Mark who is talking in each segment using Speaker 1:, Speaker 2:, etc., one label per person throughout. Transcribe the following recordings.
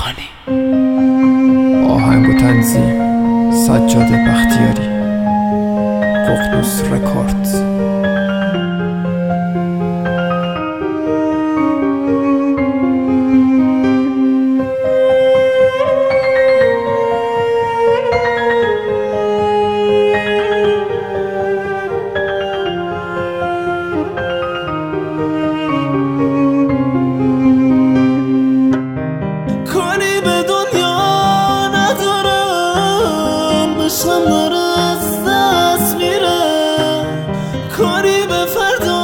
Speaker 1: کیهانی.
Speaker 2: آهنگ و تنظیم سجاد بختیاری، ققنوس رکوردز.
Speaker 3: عشقم داره از دست میره، کاری به فردا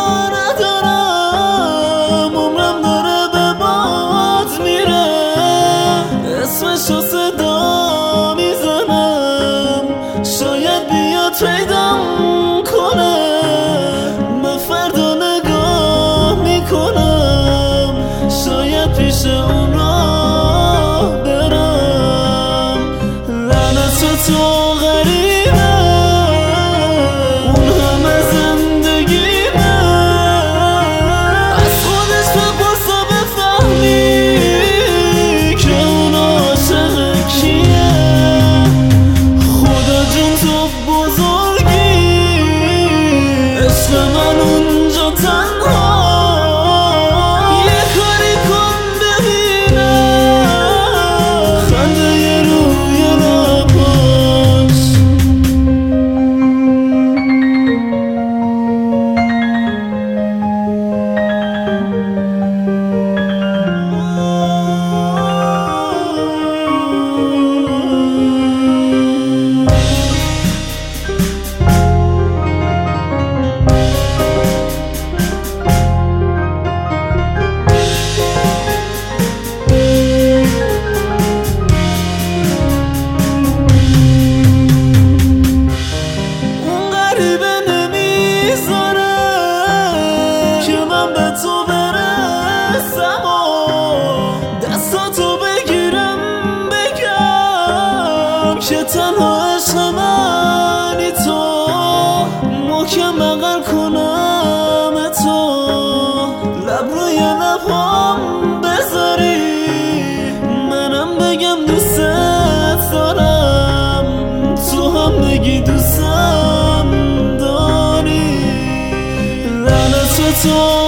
Speaker 3: ندارم، عمرم داره به باد میره، اسمشو صدا میزنم شاید بیاد پیدام کنه، به فردا نگاه میکنم شاید پیش اون راه برم. تو غریبه اون همه زندگیمه، از خودش بپرسا بفهمی که اون عاشق کیه. خدا جون تو بزرگی، عشق من اونجا تنها، یه کاری کن ببینم خنده روی تو برسم و دستاتو بگیرم بگم که تنها عشق منی تو، محکم بغل کنم تو، لب روی لبام بذاری منم بگم دوست دارم، تو هم بگی دوستم داری. لعنت تو